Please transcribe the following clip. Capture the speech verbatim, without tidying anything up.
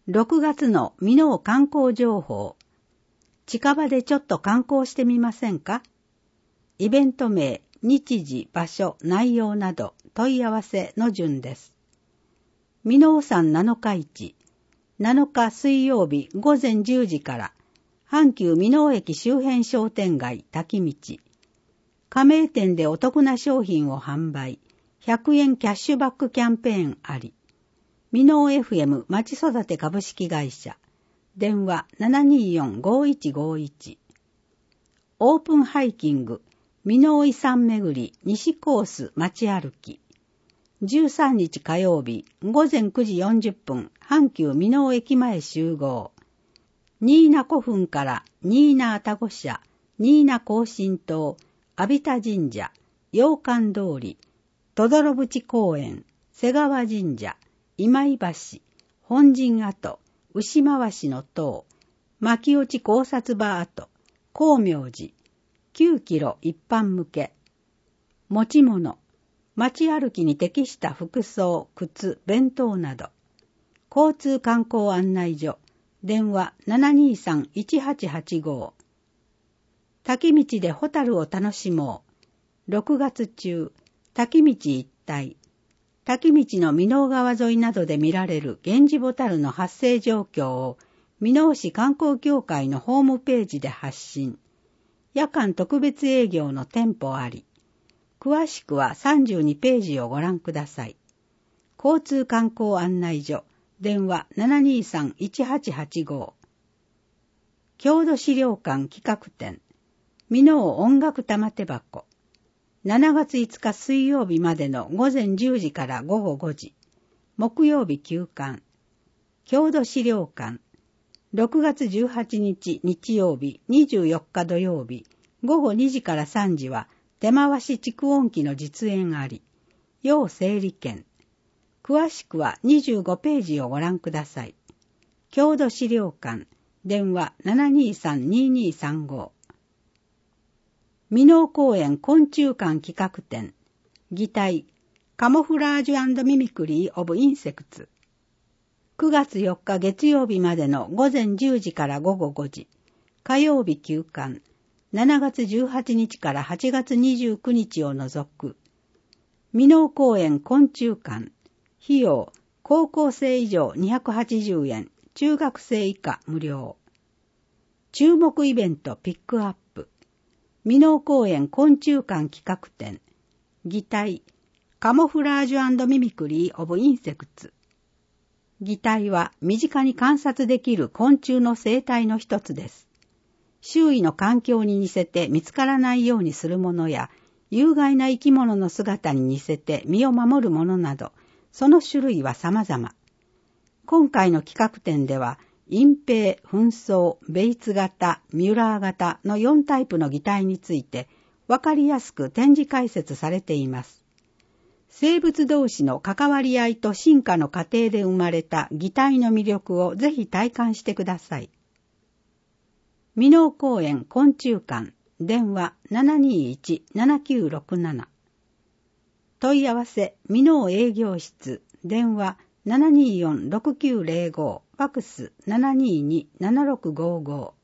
ろくがつの箕面観光情報。近場でちょっと観光してみませんか？イベント名、日時、場所、内容など問い合わせの順です。箕面山なのか市、なのか水曜日ごぜんじゅうじから阪急箕面駅周辺商店街滝道。加盟店でお得な商品を販売、ひゃくえんキャッシュバックキャンペーンあり。箕面 エフエム まちそだて株式会社。電話 ななにーよん ごいちごいち。オープンハイキング、箕面遺産巡り西コース街歩き。じゅうさんにち火曜日ごぜんくじよんじゅっぷん阪急箕面駅前集合。新名古墳から新名愛宕社、新名庚申島、阿比田神社、洋館通り、等々呂淵公園、瀬川神社、今井橋、本陣跡、牛回しの塔、牧落考察場跡、光明寺、きゅうキロ一般向け。持ち物、街歩きに適した服装、靴、弁当など。交通観光案内所、電話 ななにーさん いちはちはちご。滝道でホタルを楽しもう。ろくがつ中、滝道一帯。滝道の箕面川沿いなどで見られるゲンジボタルの発生状況を箕面市観光協会のホームページで発信。夜間特別営業の店舗あり。詳しくはさんじゅうにページをご覧ください。交通観光案内所、電話 ななにーさん いちはちはちご。郷土資料館企画展、箕面音楽玉手箱。しちがついつか水曜日までのごぜんじゅうじからごごごじ。木曜日休館。郷土資料館。ろくがつじゅうはちにち日曜日、にじゅうよっか土曜日、ごごにじからさんじは手回し蓄音機の実演あり。要整理券。詳しくはにじゅうごページをご覧ください。郷土資料館。電話 ななにーさん にーにーさんご。箕面公園昆虫館企画展、擬態、カモフラージュ&ミミクリー・オブ・インセクツ。くがつよっか月曜日までのごぜんじゅうじからごごごじ、火曜日休館、しちがつじゅうはちにちからはちがつにじゅうくにちを除く。箕面公園昆虫館、費用、高校生以上にひゃくはちじゅうえん、中学生以下無料。注目イベントピックアップ。箕面公園昆虫館企画展、擬態、カモフラージュ&ミミクリー・オブ・インセクツ。擬態は身近に観察できる昆虫の生態の一つです。周囲の環境に似せて見つからないようにするものや、有害な生き物の姿に似せて身を守るものなど、その種類は様々。今回の企画展では、隠蔽、紛争、ベイツ型、ミュラー型のよんタイプの擬態についてわかりやすく展示解説されています。生物同士の関わり合いと進化の過程で生まれた擬態の魅力をぜひ体感してください。箕面公園昆虫館、電話 ななにーいち ななきゅうろくなな。問い合わせ箕面営業室、電話 ななにーよん ろくきゅうぜろご、ファクス ななにーに ななろくごご。